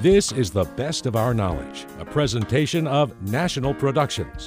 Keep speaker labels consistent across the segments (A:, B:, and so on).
A: This is The Best of Our Knowledge, a presentation of National Productions.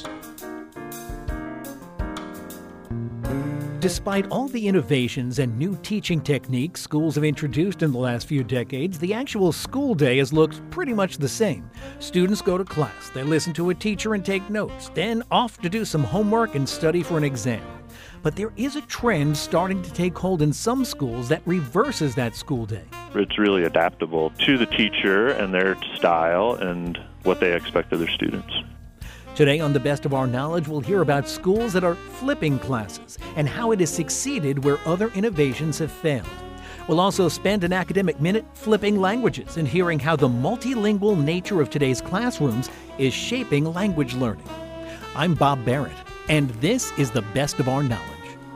B: Despite all the innovations and new teaching techniques schools have introduced in the last few decades, the actual school day has looked pretty much the same. Students go to class, they listen to a teacher and take notes, then off to do some homework and study for an exam. But there is a trend starting to take hold in some schools that reverses that school day.
C: It's really adaptable to the teacher and their style and what they expect of their students.
B: Today on The Best of Our Knowledge, we'll hear about schools that are flipping classes and how it has succeeded where other innovations have failed. We'll also spend an academic minute flipping languages and hearing how the multilingual nature of today's classrooms is shaping language learning. I'm Bob Barrett, and this is The Best of Our Knowledge.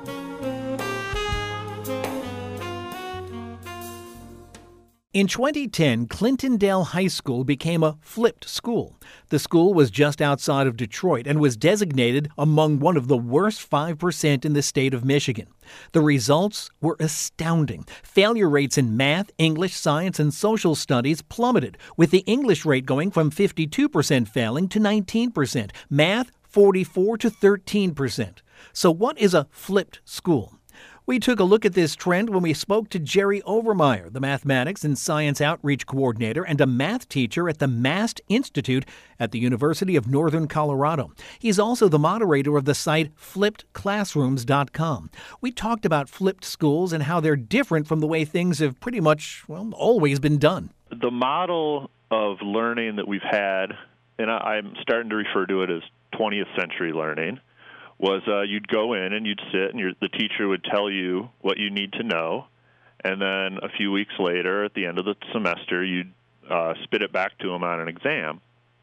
B: In 2010, Clintondale High School became a flipped school. The school was just outside of Detroit and was designated among one of the worst 5% in the state of Michigan. The results were astounding. Failure rates in math, English, science, and social studies plummeted, with the English rate going from 52% failing to 19%, math 44 to 13%. So what is a flipped school? We took a look at this trend when we spoke to Jerry Overmeyer, the Mathematics and Science Outreach Coordinator and a math teacher at the MAST Institute at the University of Northern Colorado. He's also the moderator of the site flippedclassrooms.com. We talked about flipped schools and how they're different from the way things have pretty much, always been done.
C: The model of learning that we've had, and I'm starting to refer to it as 20th century learning, was you'd go in and you'd sit and the teacher would tell you what you need to know, and then a few weeks later at the end of the semester you'd spit it back to them on an exam.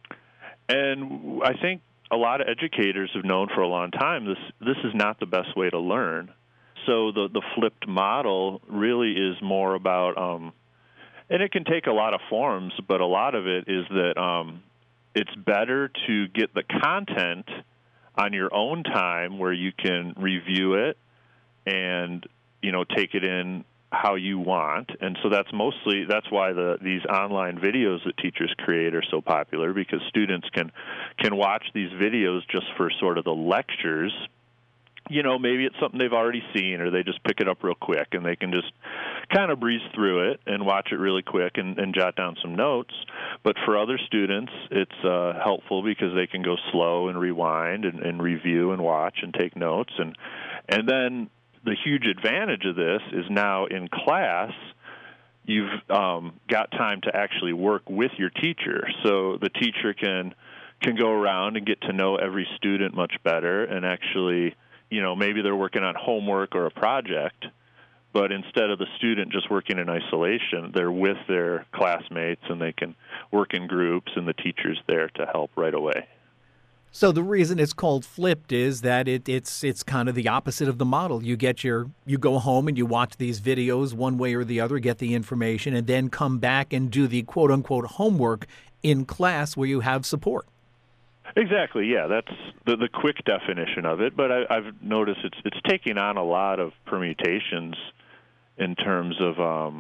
C: And I think a lot of educators have known for a long time this is not the best way to learn. So the flipped model really is more about, and it can take a lot of forms, but a lot of it is that it's better to get the content on your own time where you can review it and, take it in how you want. And so that's why these online videos that teachers create are so popular, because students can watch these videos just for sort of the lectures. Maybe it's something they've already seen, or they just pick it up real quick and they can just kind of breeze through it and watch it really quick and jot down some notes. But for other students, it's helpful because they can go slow and rewind and review and watch and take notes. And then the huge advantage of this is now in class, you've got time to actually work with your teacher. So the teacher can go around and get to know every student much better, and actually, maybe they're working on homework or a project, but instead of the student just working in isolation, they're with their classmates and they can work in groups, and the teacher's there to help right away.
B: So the reason it's called flipped is that it's kind of the opposite of the model. You go home and you watch these videos one way or the other, get the information, and then come back and do the quote-unquote homework in class where you have support.
C: Exactly, yeah. That's the quick definition of it. But I've noticed it's taking on a lot of permutations in terms of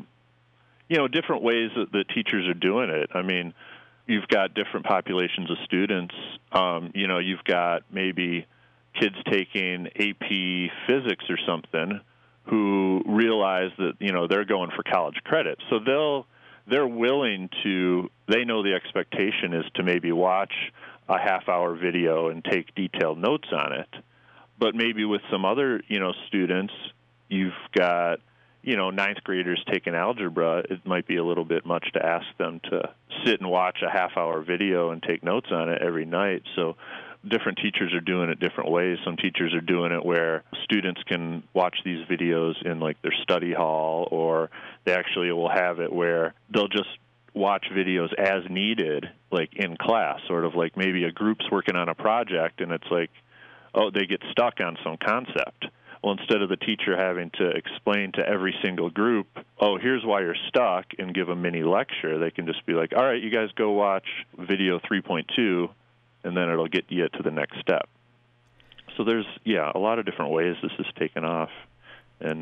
C: different ways that the teachers are doing it. I mean, you've got different populations of students. You've got maybe kids taking AP physics or something who realize that they're going for college credit, so they're willing to. They know the expectation is to maybe watch a half-hour video and take detailed notes on it. But maybe with some other, students, you've got, ninth graders taking algebra. It might be a little bit much to ask them to sit and watch a half-hour video and take notes on it every night. So different teachers are doing it different ways. Some teachers are doing it where students can watch these videos in, like, their study hall, or they actually will have it where they'll just watch videos as needed, like in class, sort of like maybe a group's working on a project and it's like, they get stuck on some concept. Well, instead of the teacher having to explain to every single group, here's why you're stuck, and give a mini lecture, they can just be like, all right, you guys go watch video 3.2, and then it'll get you to the next step. So there's, a lot of different ways this is taken off. And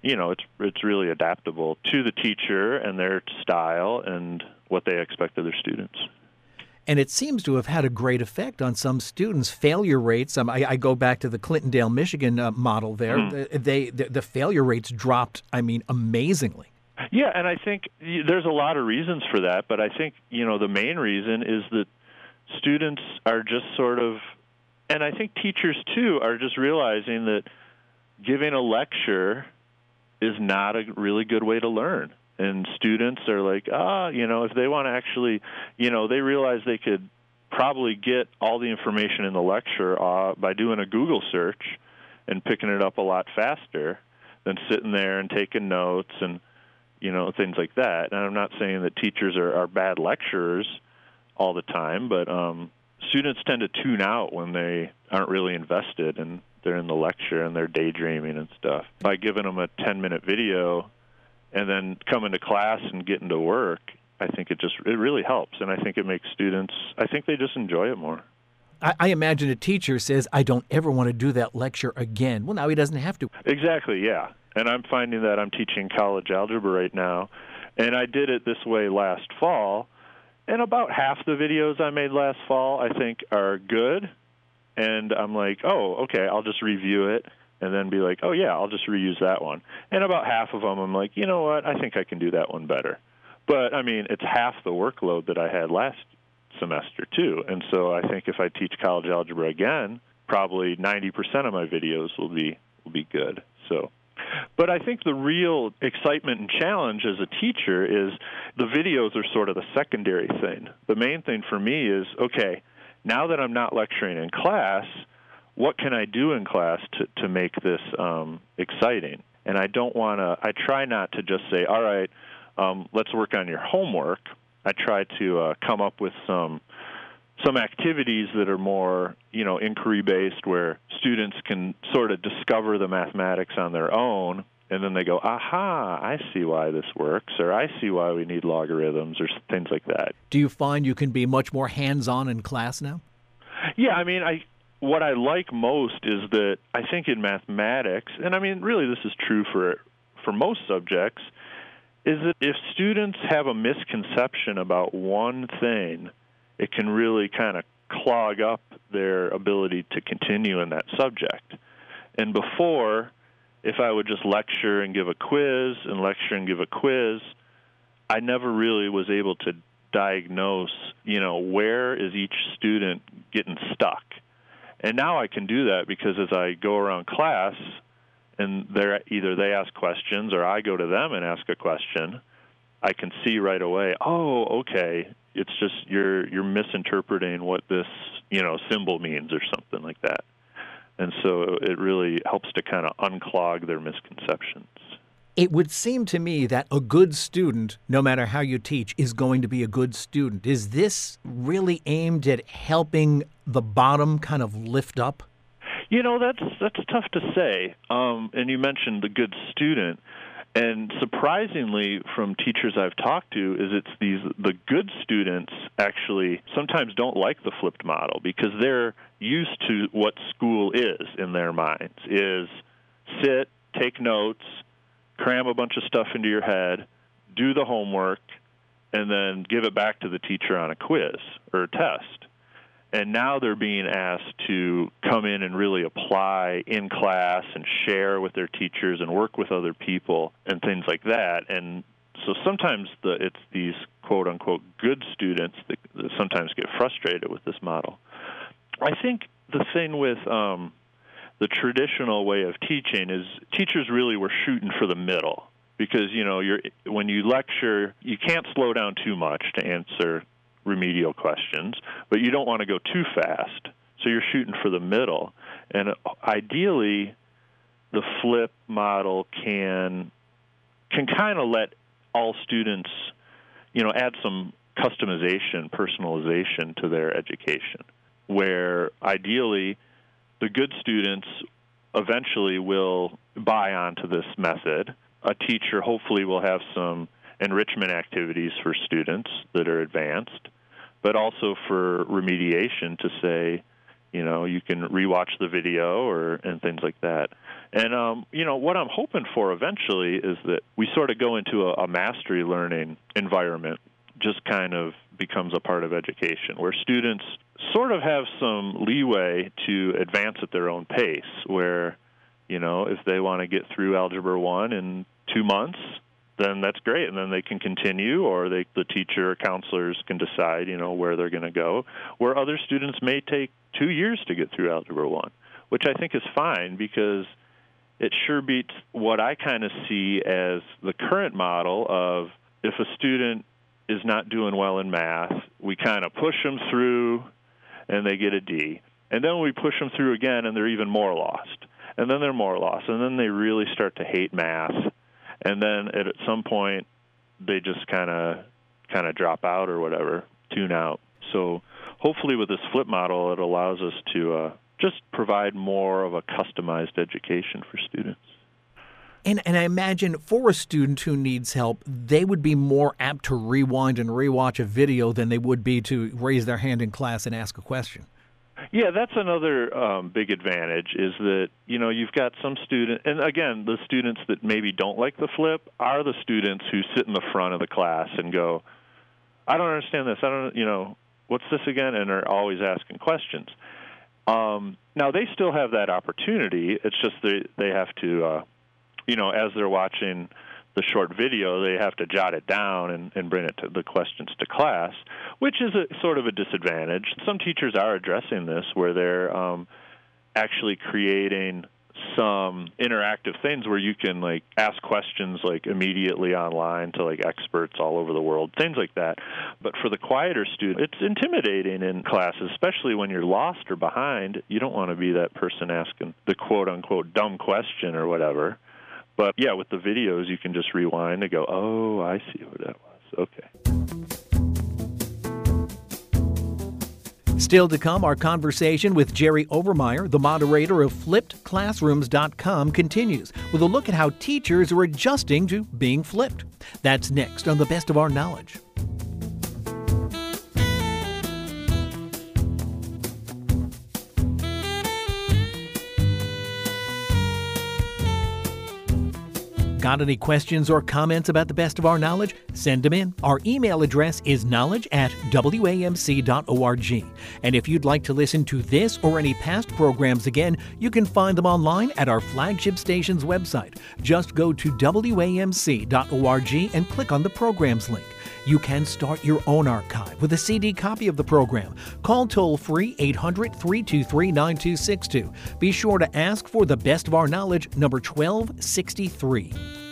C: it's really adaptable to the teacher and their style and what they expect of their students.
B: And it seems to have had a great effect on some students. Failure rates, I go back to the Clintondale, Michigan model there. The failure rates dropped, amazingly.
C: Yeah, and I think there's a lot of reasons for that, but I think, the main reason is that students are just sort of, and I think teachers too, are just realizing that giving a lecture is not a really good way to learn. And students are like, if they want to actually, they realize they could probably get all the information in the lecture by doing a Google search and picking it up a lot faster than sitting there and taking notes and, things like that. And I'm not saying that teachers are bad lecturers all the time, but students tend to tune out when they aren't really invested and they're in the lecture and they're daydreaming and stuff. By giving them a 10-minute video and then coming to class and getting to work, I think it really helps. And I think it makes students, I think they just enjoy it more.
B: I imagine a teacher says, I don't ever want to do that lecture again. Well, now he doesn't have to.
C: Exactly, yeah. And I'm finding that I'm teaching college algebra right now. And I did it this way last fall. And about half the videos I made last fall, I think, are good. And I'm like, oh, okay, I'll just review it. And then be like, oh, yeah, I'll just reuse that one. And about half of them, I'm like, you know what, I think I can do that one better. But, it's half the workload that I had last semester, too. And so I think if I teach college algebra again, probably 90% of my videos will be good. So, but I think the real excitement and challenge as a teacher is the videos are sort of the secondary thing. The main thing for me is, okay, now that I'm not lecturing in class, what can I do in class to make this exciting? And I try not to just say, all right, let's work on your homework. I try to come up with some activities that are more, inquiry-based, where students can sort of discover the mathematics on their own, and then they go, aha, I see why this works, or I see why we need logarithms, or things like that.
B: Do you find you can be much more hands-on in class now?
C: Yeah, what I like most is that I think in mathematics, and really this is true for most subjects, is that if students have a misconception about one thing, it can really kind of clog up their ability to continue in that subject. And before, if I would just lecture and give a quiz and lecture and give a quiz, I never really was able to diagnose, where is each student getting stuck. And now I can do that because as I go around class and either they ask questions or I go to them and ask a question, I can see right away, oh, okay, it's just you're misinterpreting what this, symbol means or something like that. And so it really helps to kind of unclog their misconceptions.
B: It would seem to me that a good student, no matter how you teach, is going to be a good student. Is this really aimed at helping the bottom kind of lift up?
C: That's tough to say. And you mentioned the good student. And surprisingly, from teachers I've talked to, is the good students actually sometimes don't like the flipped model because they're used to what school is in their minds, is sit, take notes, cram a bunch of stuff into your head, do the homework, and then give it back to the teacher on a quiz or a test. And now they're being asked to come in and really apply in class and share with their teachers and work with other people and things like that. And so sometimes it's these quote-unquote good students that sometimes get frustrated with this model. I think the thing with the traditional way of teaching is teachers really were shooting for the middle because, when you lecture, you can't slow down too much to answer remedial questions, but you don't want to go too fast. So you're shooting for the middle. And ideally, the flip model can kind of let all students, add some customization, personalization to their education, where ideally the good students eventually will buy onto this method. A teacher hopefully will have some enrichment activities for students that are advanced, but also for remediation to say, you can rewatch the video and things like that. And, what I'm hoping for eventually is that we sort of go into a mastery learning environment, just kind of becomes a part of education, where students sort of have some leeway to advance at their own pace, where, if they want to get through Algebra 1 in 2 months, then that's great, and then they can continue, or the teacher or counselors can decide, where they're going to go, where other students may take 2 years to get through Algebra 1, which I think is fine, because it sure beats what I kind of see as the current model of, if a student is not doing well in math, we kind of push them through and they get a D. And then we push them through again and they're even more lost. And then they're more lost. And then they really start to hate math. And then at some point they just kind of drop out or whatever, tune out. So hopefully with this flip model, it allows us to just provide more of a customized education for students.
B: And I imagine for a student who needs help, they would be more apt to rewind and rewatch a video than they would be to raise their hand in class and ask a question.
C: Yeah, that's another big advantage, is that, you've got some students, and again, the students that maybe don't like the flip are the students who sit in the front of the class and go, I don't understand this, what's this again, and are always asking questions. Now, they still have that opportunity. It's just they have to, as they're watching the short video, they have to jot it down and bring it to the questions to class, which is a sort of a disadvantage. Some teachers are addressing this, where they're actually creating some interactive things where you can ask questions immediately online to experts all over the world, things like that. But for the quieter student, it's intimidating in classes, especially when you're lost or behind. You don't want to be that person asking the quote-unquote dumb question or whatever. But, yeah, with the videos, you can just rewind and go, oh, I see what that was. Okay.
B: Still to come, our conversation with Jerry Overmyer, the moderator of FlippedClassrooms.com, continues with a look at how teachers are adjusting to being flipped. That's next on The Best of Our Knowledge. Got any questions or comments about the best of our knowledge? Send them in. Our email address is knowledge@wamc.org. And if you'd like to listen to this or any past programs again, you can find them online at our flagship station's website. Just go to wamc.org and click on the programs link. You can start your own archive with a CD copy of the program. Call toll-free 800-323-9262. Be sure to ask for the Best of Our Knowledge, number 1263.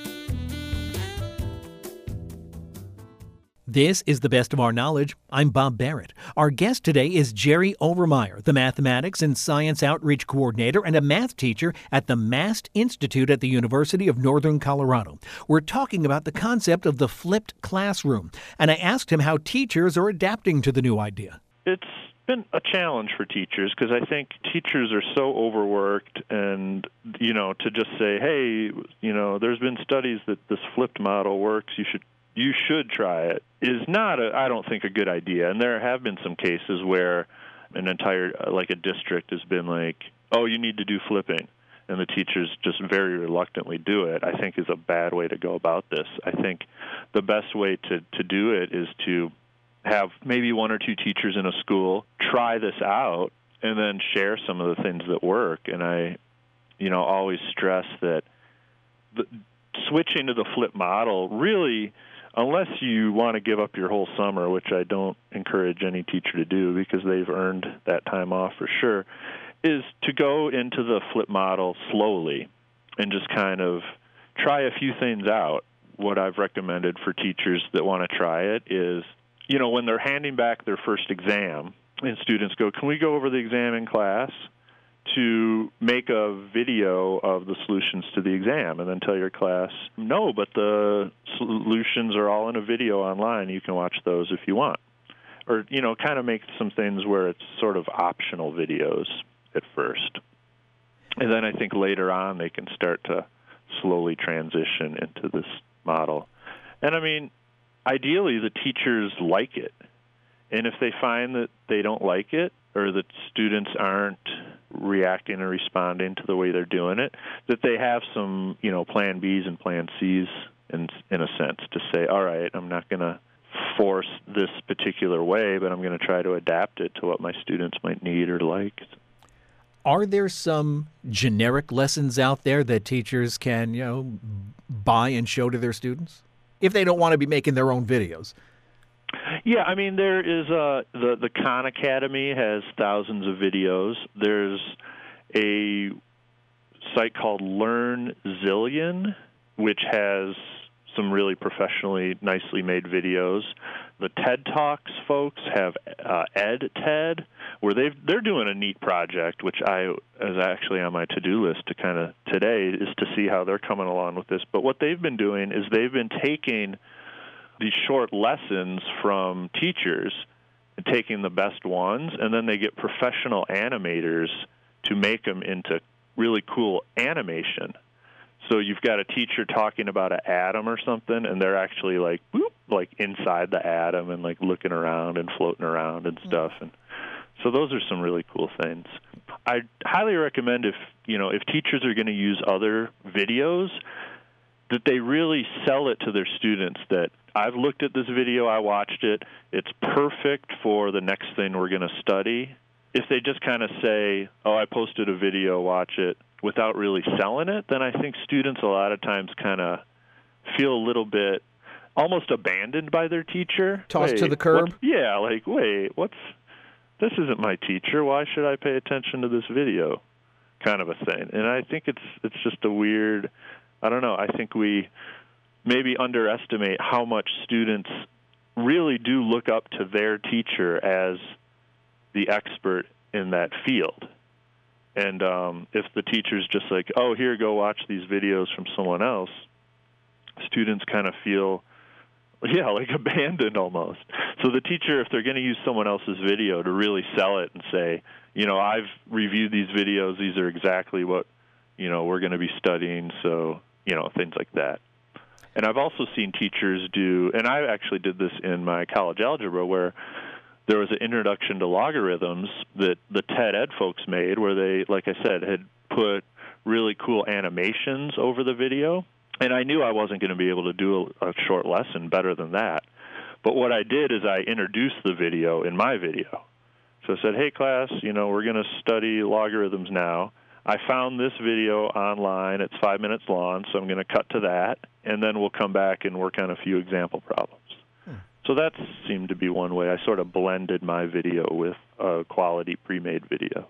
B: This is the Best of Our Knowledge. I'm Bob Barrett. Our guest today is Jerry Overmyer, the Mathematics and Science Outreach Coordinator and a math teacher at the MAST Institute at the University of Northern Colorado. We're talking about the concept of the flipped classroom, and I asked him how teachers are adapting to the new idea.
C: It's been a challenge for teachers, because I think teachers are so overworked, and, to just say, hey, there's been studies that this flipped model works, you should try it, is not, I don't think, a good idea. And there have been some cases where an entire, a district has been oh, you need to do flipping, and the teachers just very reluctantly do it. I think is a bad way to go about this. I think the best way to do it is to have maybe one or two teachers in a school try this out and then share some of the things that work. And I, always stress that switching to the flip model really, unless you want to give up your whole summer, which I don't encourage any teacher to do because they've earned that time off for sure, is to go into the flip model slowly and just kind of try a few things out. What I've recommended for teachers that want to try it is, when they're handing back their first exam and students go, can we go over the exam in class? To make a video of the solutions to the exam and then tell your class, no, but the solutions are all in a video online. You can watch those if you want. Or, kind of make some things where it's sort of optional videos at first. And then I think later on they can start to slowly transition into this model. And, ideally the teachers like it. And if they find that they don't like it or that students aren't reacting or responding to the way they're doing it, that they have some, plan Bs and plan Cs in a sense to say, all right, I'm not going to force this particular way, but I'm going to try to adapt it to what my students might need or like.
B: Are there some generic lessons out there that teachers can, buy and show to their students if they don't want to be making their own videos?
C: Yeah, I mean, there is the Khan Academy has thousands of videos. There's a site called Learn Zillion, which has some really professionally, nicely made videos. The TED Talks folks have EdTED, where they're doing a neat project, which is actually on my to-do list to kind of today, is to see how they're coming along with this. But what they've been doing is they've been taking these short lessons from teachers and taking the best ones, and then they get professional animators to make them into really cool animation. So you've got a teacher talking about an atom or something, and they're actually like inside the atom and like looking around and floating around and stuff. And so those are some really cool things. I highly recommend if teachers are going to use other videos, that they really sell it to their students that I've looked at this video, I watched it, it's perfect for the next thing we're going to study. If they just kind of say, oh, I posted a video, watch it, without really selling it, then I think students a lot of times kind of feel a little bit almost abandoned by their teacher.
B: Tossed to the curb?
C: Yeah, like, wait, this isn't my teacher. Why should I pay attention to this video? Kind of a thing. And I think it's just a weird, I don't know, I think we maybe underestimate how much students really do look up to their teacher as the expert in that field. And if the teacher's just like, oh, here, go watch these videos from someone else, students kind of feel, like abandoned almost. So the teacher, if they're going to use someone else's video to really sell it and say, I've reviewed these videos, these are exactly what, we're going to be studying, so, things like that. And I've also seen teachers do, and I actually did this in my college algebra, where there was an introduction to logarithms that the TED Ed folks made where they, like I said, had put really cool animations over the video. And I knew I wasn't going to be able to do a short lesson better than that. But what I did is I introduced the video in my video. So I said, hey, class, we're going to study logarithms now. I found this video online. It's 5 minutes long, so I'm going to cut to that. And then we'll come back and work on a few example problems. So that seemed to be one way. I sort of blended my video with a quality pre-made video.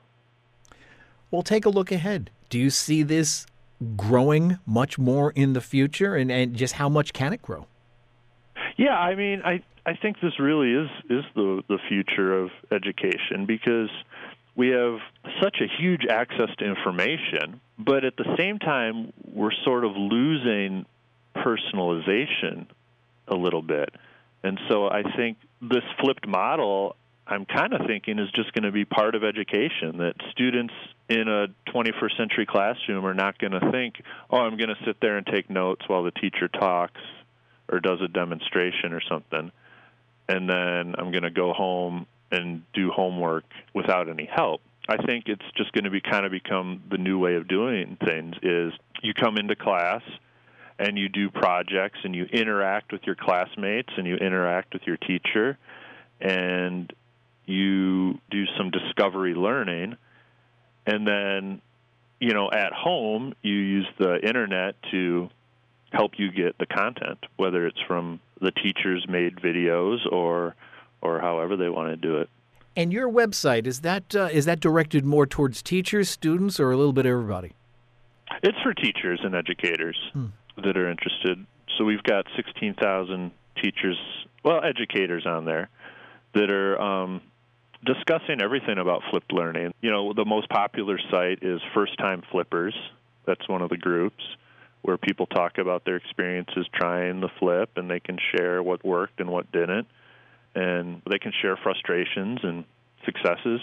B: Well, take a look ahead. Do you see this growing much more in the future, and just how much can it grow?
C: Yeah, I mean, I think this really is the future of education, because we have such a huge access to information, but at the same time, we're sort of losing personalization a little bit. And so I think this flipped model, I'm kind of thinking, is just going to be part of education, that students in a 21st century classroom are not going to think, oh, I'm going to sit there and take notes while the teacher talks or does a demonstration or something, and then I'm going to go home and do homework without any help. I think it's just going to become the new way of doing things, is you come into class and you do projects and you interact with your classmates and you interact with your teacher and you do some discovery learning. And then, at home, you use the internet to help you get the content, whether it's from the teachers made videos or however they want to do it.
B: And your website, is that directed more towards teachers, students, or a little bit of everybody?
C: It's for teachers and educators that are interested. So we've got 16,000 teachers, educators on there that are discussing everything about flipped learning. The most popular site is First Time Flippers. That's one of the groups where people talk about their experiences trying the flip, and they can share what worked and what didn't, and they can share frustrations and successes.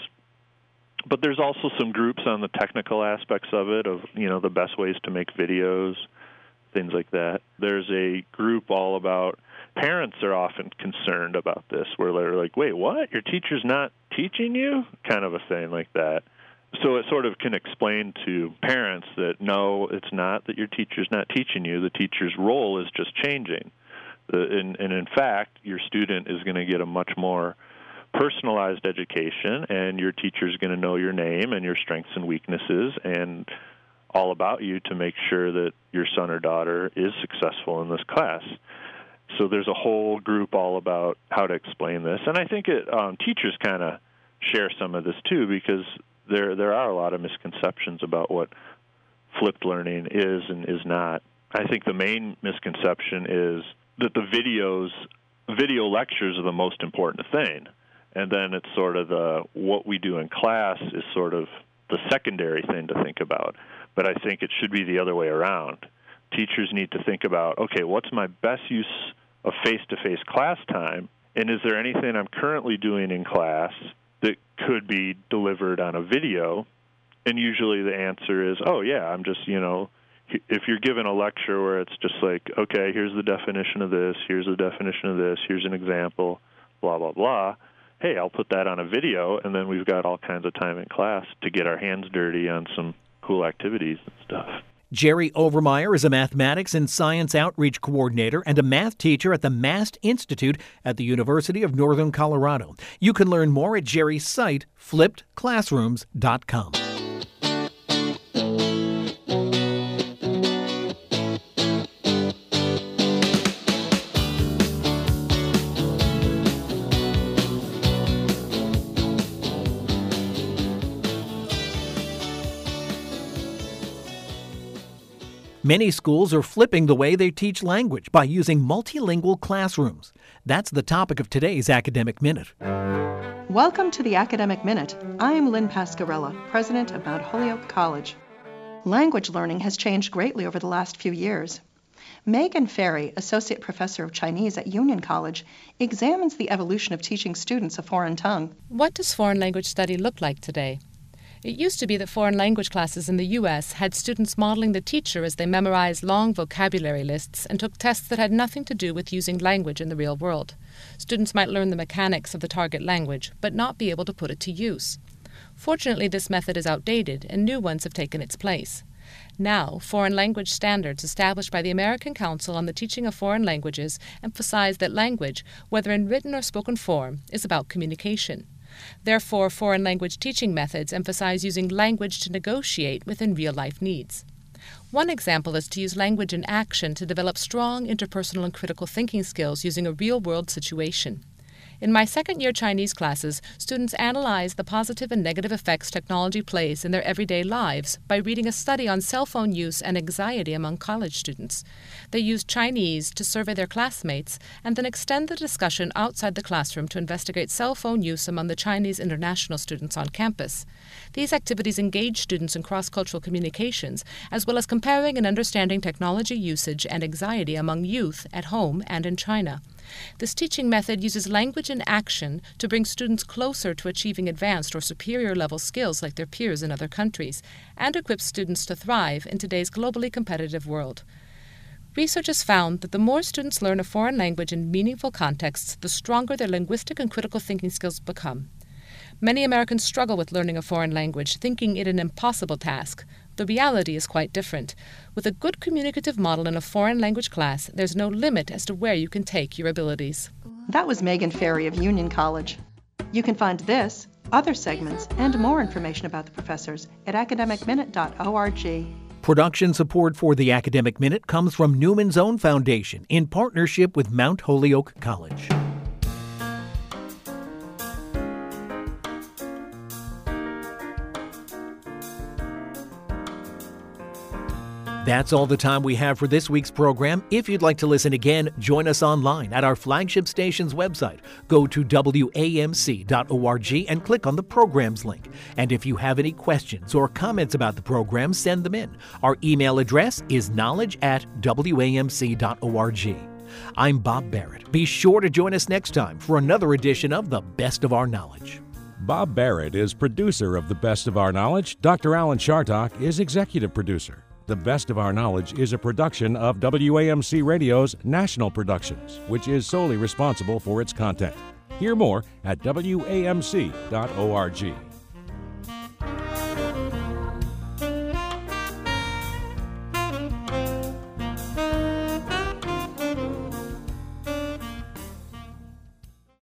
C: But there's also some groups on the technical aspects of it, of the best ways to make videos, things like that. There's a group all about parents are often concerned about this, where they're like, wait, what? Your teacher's not teaching you? Kind of a thing like that. So it sort of can explain to parents that, no, it's not that your teacher's not teaching you. The teacher's role is just changing. And in fact, your student is going to get a much more personalized education, and your teacher's going to know your name and your strengths and weaknesses and all about you to make sure that your son or daughter is successful in this class. So there's a whole group all about how to explain this. And I think teachers kind of share some of this too, because there are a lot of misconceptions about what flipped learning is and is not. I think the main misconception is that the video lectures are the most important thing, and then it's sort of what we do in class is sort of the secondary thing to think about. But I think it should be the other way around. Teachers need to think about, okay, what's my best use of face-to-face class time, and is there anything I'm currently doing in class that could be delivered on a video? And usually the answer is, oh, yeah, I'm just, if you're given a lecture where it's just like, okay, here's the definition of this, here's the definition of this, here's an example, blah, blah, blah, hey, I'll put that on a video, and then we've got all kinds of time in class to get our hands dirty on some cool activities and stuff.
B: Jerry Overmeyer is a mathematics and science outreach coordinator and a math teacher at the MAST Institute at the University of Northern Colorado. You can learn more at Jerry's site, flippedclassrooms.com. Many schools are flipping the way they teach language by using multilingual classrooms. That's the topic of today's Academic Minute.
D: Welcome to the Academic Minute. I'm Lynn Pascarella, president of Mount Holyoke College. Language learning has changed greatly over the last few years. Megan Ferry, associate professor of Chinese at Union College, examines the evolution of teaching students a foreign tongue.
E: What does foreign language study look like today? It used to be that foreign language classes in the U.S. had students modeling the teacher as they memorized long vocabulary lists and took tests that had nothing to do with using language in the real world. Students might learn the mechanics of the target language, but not be able to put it to use. Fortunately, this method is outdated, and new ones have taken its place. Now, foreign language standards established by the American Council on the Teaching of Foreign Languages emphasize that language, whether in written or spoken form, is about communication. Therefore, foreign language teaching methods emphasize using language to negotiate within real-life needs. One example is to use language in action to develop strong interpersonal and critical thinking skills using a real-world situation. In my second-year Chinese classes, students analyze the positive and negative effects technology plays in their everyday lives by reading a study on cell phone use and anxiety among college students. They used Chinese to survey their classmates and then extend the discussion outside the classroom to investigate cell phone use among the Chinese international students on campus. These activities engage students in cross-cultural communications, as well as comparing and understanding technology usage and anxiety among youth at home and in China. This teaching method uses language in action to bring students closer to achieving advanced or superior level skills like their peers in other countries, and equips students to thrive in today's globally competitive world. Research has found that the more students learn a foreign language in meaningful contexts, the stronger their linguistic and critical thinking skills become. Many Americans struggle with learning a foreign language, thinking it an impossible task. The reality is quite different. With a good communicative model in a foreign language class, there's no limit as to where you can take your abilities.
D: That was Megan Ferry of Union College. You can find this, other segments, and more information about the professors at academicminute.org.
B: Production support for the Academic Minute comes from Newman's Own Foundation in partnership with Mount Holyoke College. That's all the time we have for this week's program. If you'd like to listen again, join us online at our flagship station's website. Go to WAMC.org and click on the programs link. And if you have any questions or comments about the program, send them in. Our email address is knowledge@WAMC.org. I'm Bob Barrett. Be sure to join us next time for another edition of The Best of Our Knowledge.
A: Bob Barrett is producer of The Best of Our Knowledge. Dr. Alan Chartock is executive producer. The Best of Our Knowledge is a production of WAMC Radio's National Productions, which is solely responsible for its content. Hear more at WAMC.org.